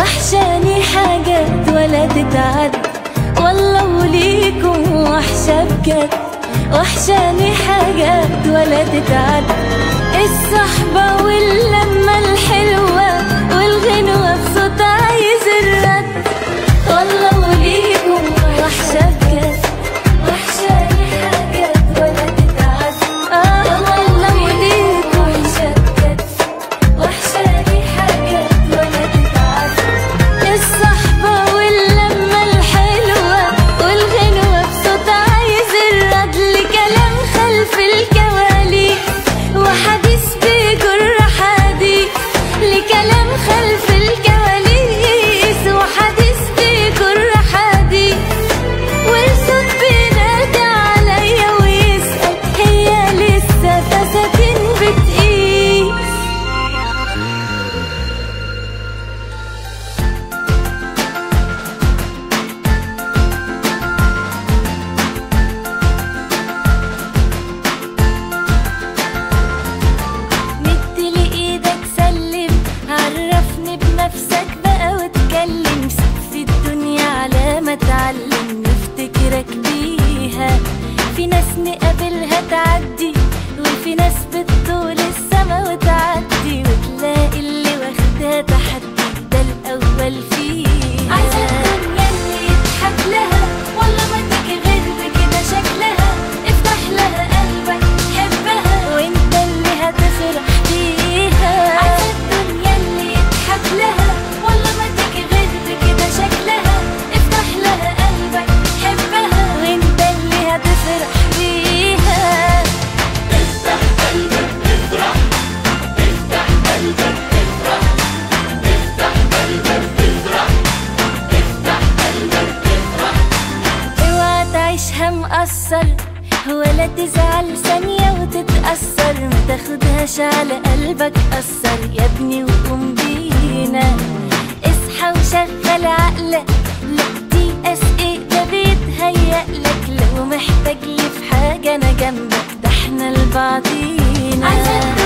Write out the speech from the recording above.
وحشاني حاجات ولا تتعد، والله وليكم وحشة بجد. وحشاني حاجات ولا تتعد، الصحبة واللمة الحلوة والغنوة بصوت عايز الرد. والله وليكم وحشة بجد، وحشاني حاجات ولا تتعد. والله وليكم وحشة بجد، وحشاني حاجات ولا تتعد، الصحبة واللمة الحلوة والغنوة بصوت عايز الرد. لكلام خلف الكواليس وحديث بيجر حديث، لكلام خلف الكواليس وحديث بيجر حديث، والصوت بينادي عليا ويسأل هي لسه فساتين بتقيس. مدلي ايدك سلم، عرفني بنفسك بقى واتكلم، سيب في الدنيا على ما اتعلم نفتكرك بيها. في ناس نقابلها تعدي، وفي ناس بتطول السما وتعدي، وتلاقي اللي واخدها تحدي ده الاول فيها. عايزة الدنيا اللي يضحك لها، والله ما تيجي غير بكده شكلها، افتح لها قلبك حبها وانت اللي هتفرح بيها. عايزة الدنيا اللي يضحك لها، والله ما تيجي غير بكده شكلها، افتح لها قلبك حبها وانت اللي هتفرح بيها. افتح قلبك افرح، افتح قلبك افرح، افتح قلبك افرح، افتح قلبك افرح. اوعى تعيشها مقصر ولا تزعل ثانية وتتأثر، ما تاخدهاش على قلبك أثر يا ابني وقوم بينا. اصحى وشغل عقلك، لا تيأس ايه ده بيتهيألك، لو محتاج لي في حاجة أنا جنبك، ده احنا لبعضينا.